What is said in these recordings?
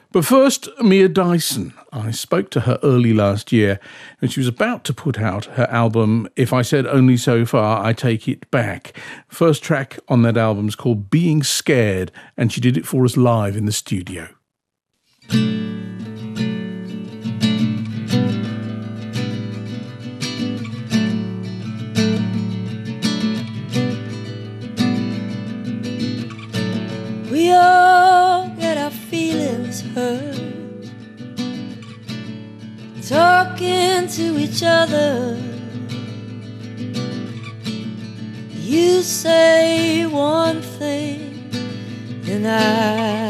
But first, Mia Dyson. I spoke to her early last year, and she was about to put out her album, If I Said Only So Far, I Take It Back. First track on that album is called Being Scared, and she did it for us live in the studio. We all get our feelings hurt, talking to each other. You say one thing, and I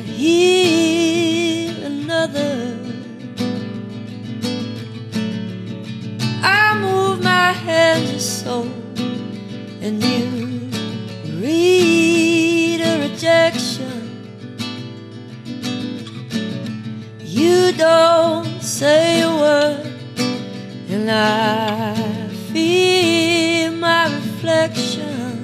hear another. I move my hand just so, and you read a rejection. You don't say a word, and I feel my reflection.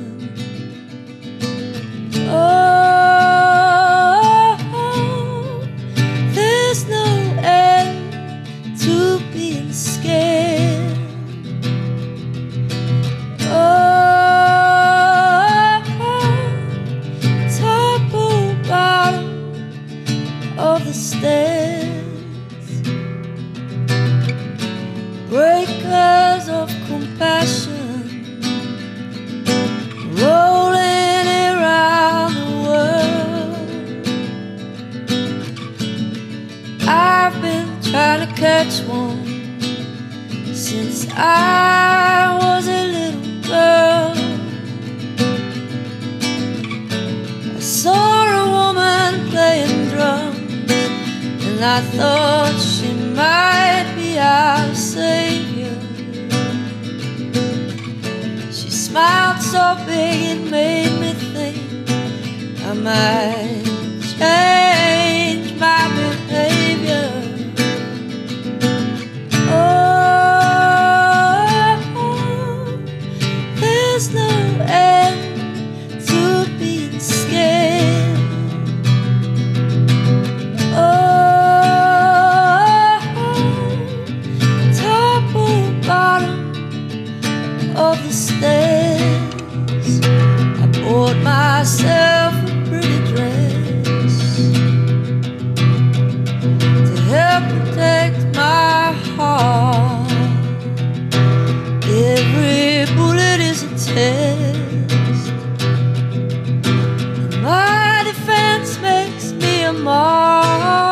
Oh, there's no end to being scared. Oh, top or bottom of the stairs, breakers of compassion, rolling around the world. I've been trying to catch one since I was a little girl. I saw a woman playing drums, and I thought she might be our savior. She smiled so big it made me think I might change my behavior. Oh, there's no end to being scared. Of the stairs, I bought myself a pretty dress to help protect my heart. Every bullet is a test, and my defense makes me a mark.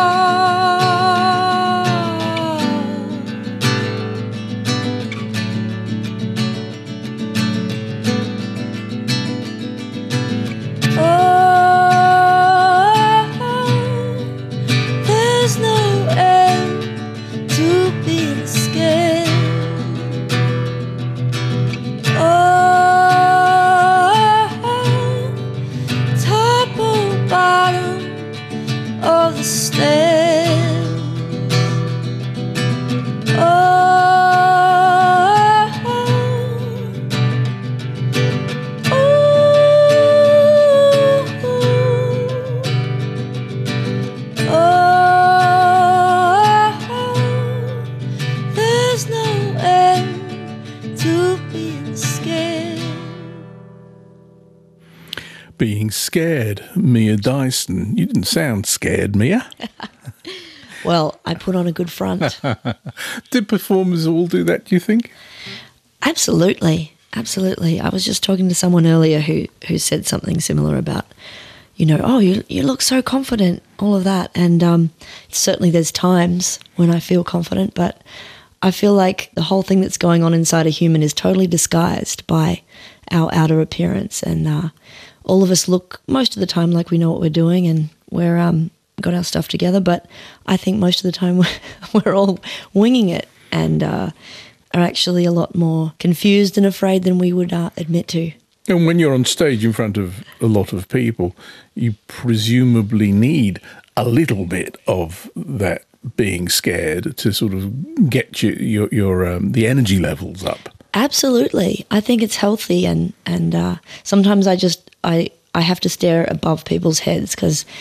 Being Scared, Mia Dyson. You didn't sound scared, Mia. Well, I put on a good front. Did performers all do that, do you think? Absolutely. Absolutely. I was just talking to someone earlier who said something similar about, oh, you look so confident, all of that. And certainly there's times when I feel confident, but I feel like the whole thing that's going on inside a human is totally disguised by our outer appearance. And all of us look most of the time like we know what we're doing and we're got our stuff together, but I think most of the time we're all winging it and are actually a lot more confused and afraid than we would admit to. And when you're on stage in front of a lot of people, you presumably need a little bit of that being scared to sort of get your the energy levels up. Absolutely. I think it's healthy and sometimes I have to stare above people's heads because,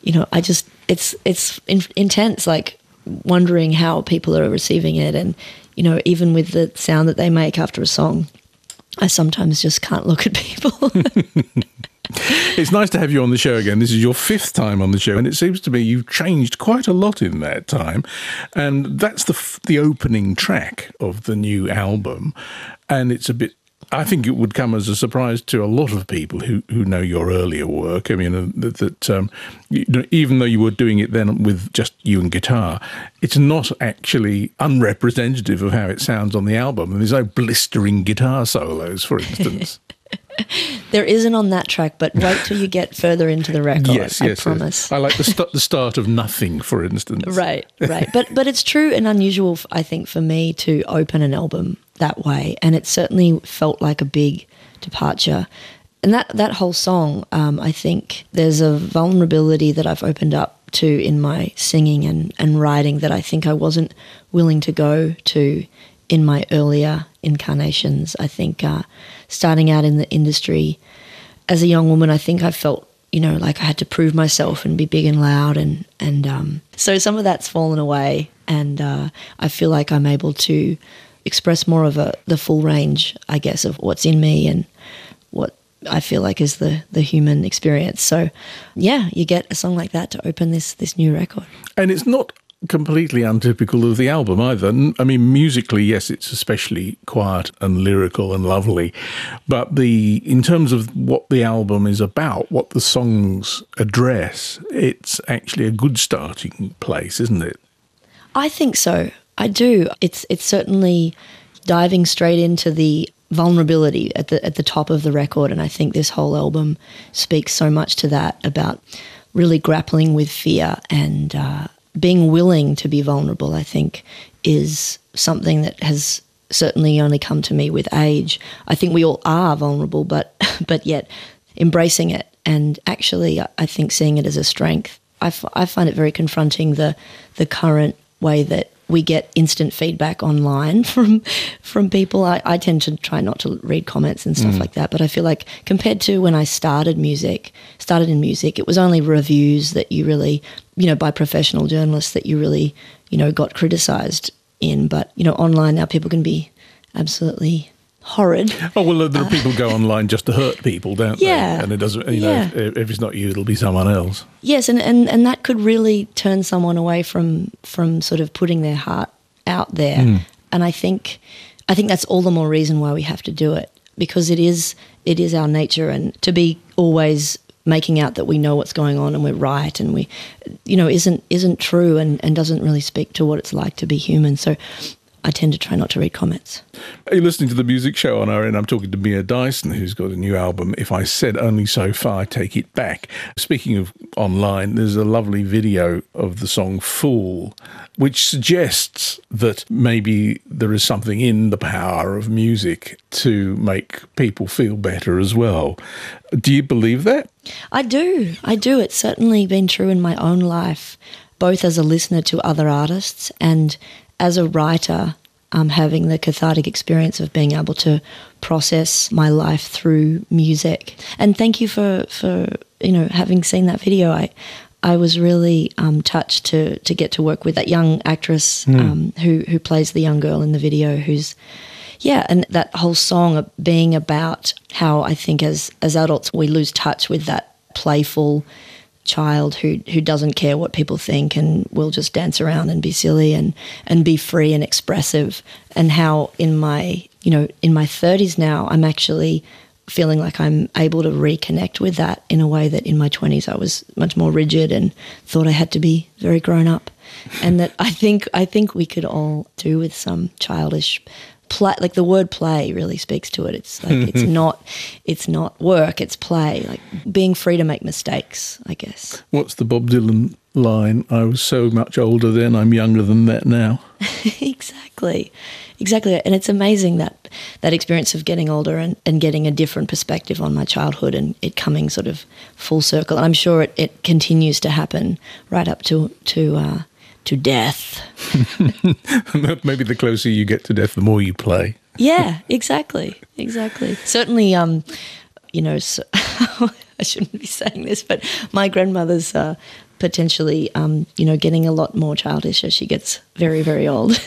it's intense, like wondering how people are receiving it. And, even with the sound that they make after a song, I sometimes just can't look at people. It's nice to have you on the show again. This is your 5th time on the show, and it seems to me you've changed quite a lot in that time. And that's the opening track of the new album. And it's a bit, I think it would come as a surprise to a lot of people who know your earlier work. I mean, even though you were doing it then with just you and guitar, it's not actually unrepresentative of how it sounds on the album. And there's no blistering guitar solos, for instance. There isn't on that track, but wait till you get further into the record. Yes, I promise. Yes. I like the start of Nothing, for instance. Right. But it's true and unusual, I think, for me to open an album that way, and it certainly felt like a big departure. And that whole song, I think there's a vulnerability that I've opened up to in my singing and writing that I think I wasn't willing to go to in my earlier incarnations. I think starting out in the industry as a young woman, I think I felt, like I had to prove myself and be big and loud. And so some of that's fallen away, and I feel like I'm able to express more of the full range, I guess, of what's in me and what I feel like is the human experience. So, yeah, you get a song like that to open this new record. And it's not completely untypical of the album either. I mean, musically, yes, it's especially quiet and lyrical and lovely, but in terms of what the album is about, what the songs address, it's actually a good starting place, isn't it? I think so. I do. It's certainly diving straight into the vulnerability at the top of the record, and I think this whole album speaks so much to that, about really grappling with fear and being willing to be vulnerable. I think is something that has certainly only come to me with age. I think we all are vulnerable, but yet embracing it and actually, I think, seeing it as a strength. I find it very confronting, the current way that we get instant feedback online from people. I tend to try not to read comments and stuff like that, but I feel like compared to when I started in music, it was only reviews that you really, by professional journalists that you really, got criticised in. But, online now people can be absolutely horrid. Oh, well, there are people go online just to hurt people, don't they? And it doesn't, if it's not you, it'll be someone else. Yes, and that could really turn someone away from sort of putting their heart out there. And I think that's all the more reason why we have to do it, because it is our nature, and to be always making out that we know what's going on and we're right and we, isn't true and doesn't really speak to what it's like to be human. So I tend to try not to read comments. You're listening to The Music Show on RN. I'm talking to Mia Dyson, who's got a new album, If I Said Only So Far, Take It Back. Speaking of online, there's a lovely video of the song Fool, which suggests that maybe there is something in the power of music to make people feel better as well. Do you believe that? I do. It's certainly been true in my own life, both as a listener to other artists and as a writer, having the cathartic experience of being able to process my life through music. And thank you for having seen that video. I was really touched to get to work with that young actress who plays the young girl in the video, and that whole song being about how I think as adults we lose touch with that playful child who doesn't care what people think and will just dance around and be silly and be free and expressive, and how in my 30s now I'm actually feeling like I'm able to reconnect with that in a way that in my 20s I was much more rigid and thought I had to be very grown up, and that I think we could all do with some childish play. Like the word play really speaks to it. It's like it's not work, it's play, like being free to make mistakes, I guess. What's the Bob Dylan line? I was so much older then, I'm younger than that now. Exactly. And it's amazing that experience of getting older and getting a different perspective on my childhood and it coming sort of full circle. And I'm sure it continues to happen right up to death. Maybe the closer you get to death, the more you play. Yeah, exactly. Certainly, so I shouldn't be saying this, but my grandmother's potentially, getting a lot more childish as she gets very, very old.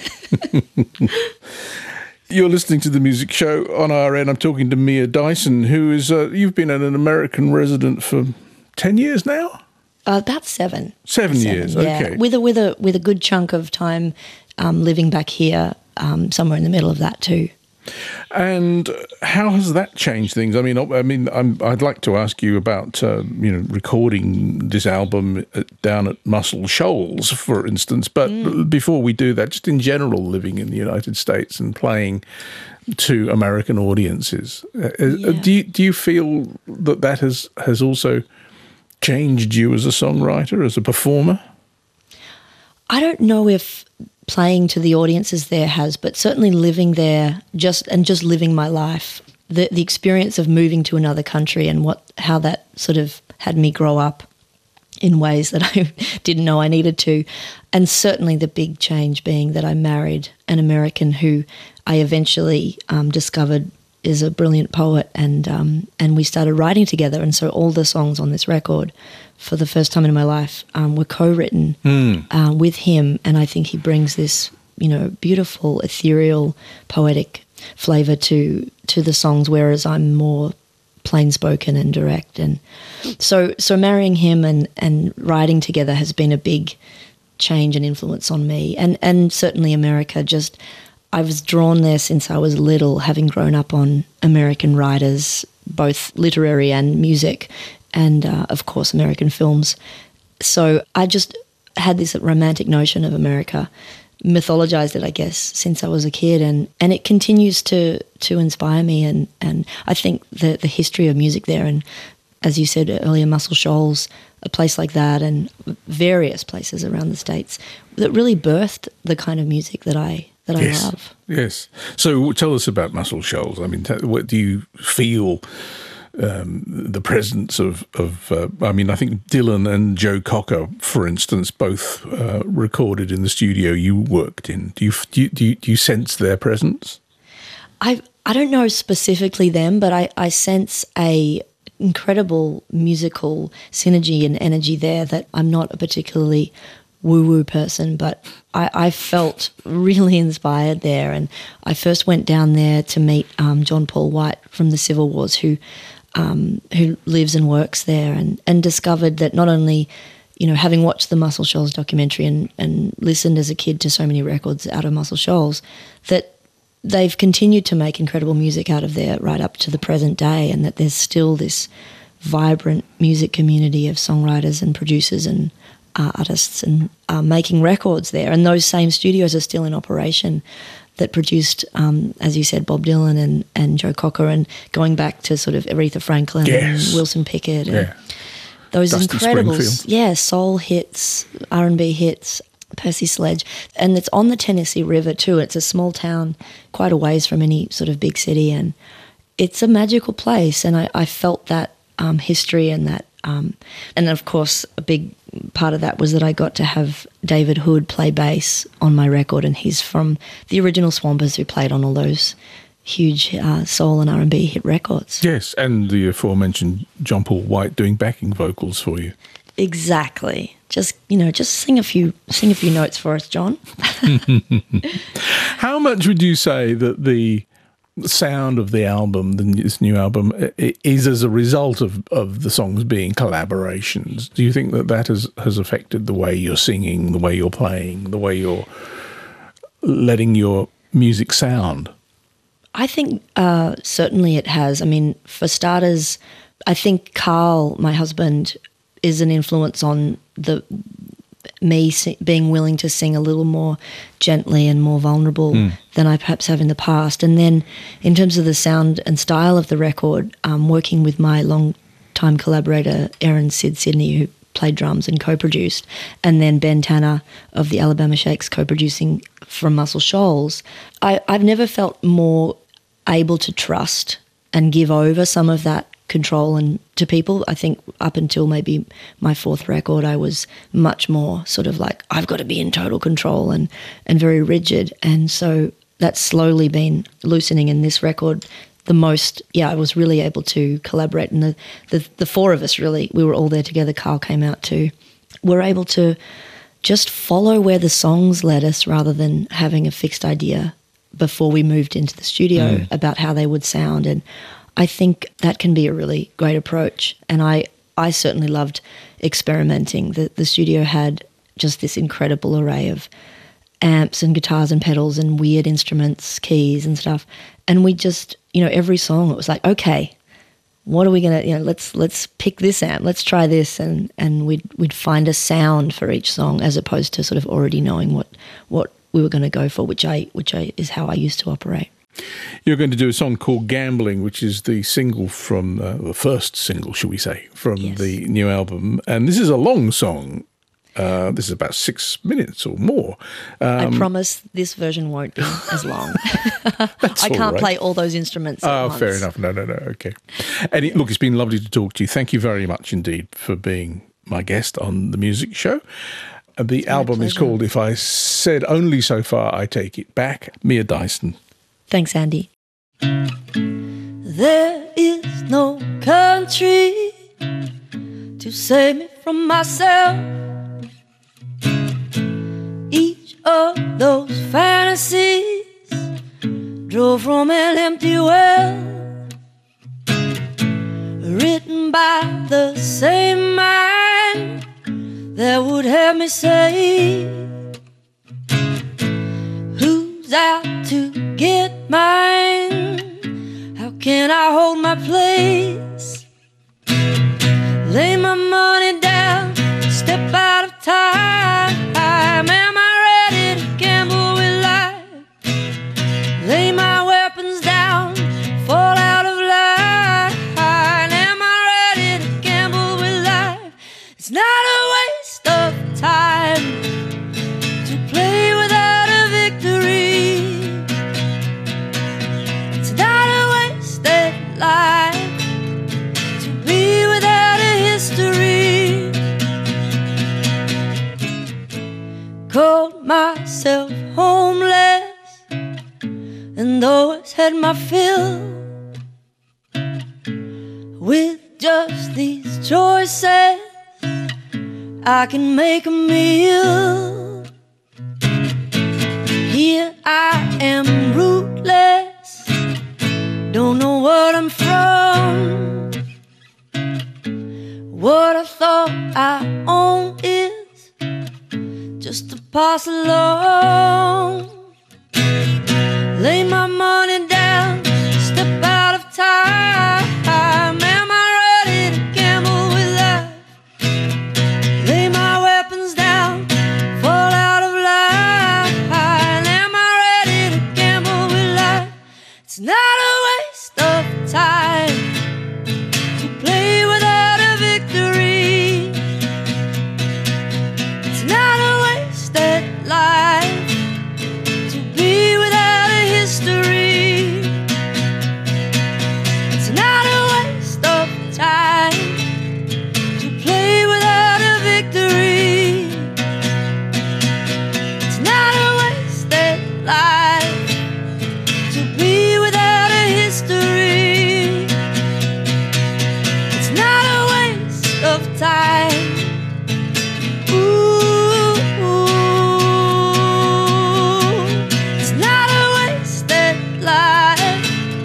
You're listening to The Music Show on RN. I'm talking to Mia Dyson, who is, you've been an American resident for 10 years now? About 7. 7 years, yeah. okay. With a good chunk of time living back here, somewhere in the middle of that too. And how has that changed things? I'd like to ask you about, recording this album down at Muscle Shoals, for instance. But before we do that, just in general, living in the United States and playing to American audiences, do you feel that has also changed you as a songwriter, as a performer? I don't know if playing to the audiences there has, but certainly living there, just living my life, the experience of moving to another country and how that sort of had me grow up in ways that I didn't know I needed to, and certainly the big change being that I married an American who I eventually discovered is a brilliant poet, and we started writing together, and so all the songs on this record, for the first time in my life, were co-written with him, and I think he brings this, beautiful, ethereal, poetic flavour to the songs, whereas I'm more plain-spoken and direct. And so marrying him and writing together has been a big change and influence on me, and certainly America. I was drawn there since I was little, having grown up on American writers, both literary and music, and of course American films. So I just had this romantic notion of America, mythologized it, I guess, since I was a kid, and it continues to inspire me, and I think the history of music there, and as you said earlier, Muscle Shoals, a place like that, and various places around the States that really birthed the kind of music that I love. Yes. So tell us about Muscle Shoals. I mean, what do you feel the presence of I think Dylan and Joe Cocker, for instance, both recorded in the studio you worked in. Do you sense their presence? I don't know specifically them, but I sense a incredible musical synergy and energy there that I'm not a particularly woo-woo person, but I felt really inspired there. And I first went down there to meet John Paul White from the Civil Wars, who lives and works there, and discovered that not only, having watched the Muscle Shoals documentary and listened as a kid to so many records out of Muscle Shoals, that they've continued to make incredible music out of there right up to the present day, and that there's still this vibrant music community of songwriters and producers and artists and making records there. And those same studios are still in operation that produced, as you said, Bob Dylan and Joe Cocker, and going back to sort of Aretha Franklin and Wilson Pickett. And those Dusty incredible, Springfield. soul hits, R&B hits, Percy Sledge. And it's on the Tennessee River too. It's a small town quite a ways from any sort of big city, and it's a magical place. And I felt that history and that, and of course a big part of that was that I got to have David Hood play bass on my record, and he's from the original Swampers who played on all those huge soul and R&B hit records. Yes, and the aforementioned John Paul White doing backing vocals for you. Exactly. Just sing a few notes for us, John. How much would you say that the sound of the album, this new album, is as a result of the songs being collaborations? Do you think that has affected the way you're singing, the way you're playing, the way you're letting your music sound? I think certainly it has. I mean, for starters, I think Carl, my husband, is an influence on me being willing to sing a little more gently and more vulnerable than I perhaps have in the past. And then in terms of the sound and style of the record, working with my long-time collaborator, Aaron Sid Sidney, who played drums and co-produced, and then Ben Tanner of the Alabama Shakes co-producing from Muscle Shoals, I've never felt more able to trust and give over some of that control and to people. I think up until maybe my fourth record, I was much more sort of like, I've got to be in total control and very rigid. And so that's slowly been loosening in this record. The most, I was really able to collaborate. And the four of us really, we were all there together. Carl came out too. were able to just follow where the songs led us rather than having a fixed idea before we moved into the studio about how they would sound. And I think that can be a really great approach. And I certainly loved experimenting. The studio had just this incredible array of amps and guitars and pedals and weird instruments, keys and stuff. And we just, every song it was like, okay, what are we going to, let's pick this amp, let's try this. And we'd find a sound for each song as opposed to sort of already knowing what we were going to go for, which is how I used to operate. You're going to do a song called Gambling, which is the single from, the first single, shall we say, from the new album. And this is a long song. This is about 6 minutes or more. I promise this version won't be as long. I can't play all those instruments at once. Fair enough. No. Okay. And it's been lovely to talk to you. Thank you very much indeed for being my guest on The Music Show. The album is called If I Said Only So Far, I Take It Back. Mia Dyson. Thanks, Andy. There is no country to save me from myself. Each of those fantasies drove from an empty well, written by the same mind that would have me say, who's out to get mine? How can I hold my place? Lay my money down, step out of time. Am I ready to gamble with life? Lay my weapons down, fall out of line. Am I ready to gamble with life? It's not a waste of time to play without a victory. It's not a wasted life to be without a history. Called myself homeless and always had my fill with just these choices. I can make a meal. Here I am rootless, don't know what I'm from. What I thought I owned is just to pass along. Lay my money down, step out of time. Am I ready to gamble with life? Lay my weapons down, fall out of line. Am I ready to gamble with life? It's not a waste of time to play without a victory. It's not a wasted life to be without a history. It's not a waste of time to play without a victory. It's not a wasted life to be without a history. It's not a waste of time. It's not a wasted life.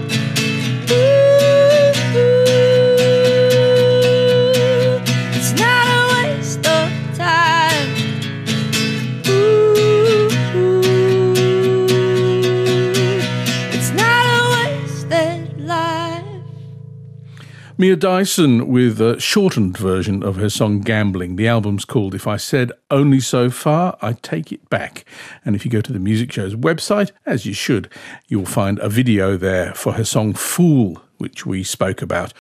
It's not a waste of time. It's not a wasted life. Mia Dyson with a shortened version of her song Gambling. The album's called If I Said Only So Far, I Take It Back. And if you go to the Music Show's website, as you should, you'll find a video there for her song Fool, which we spoke about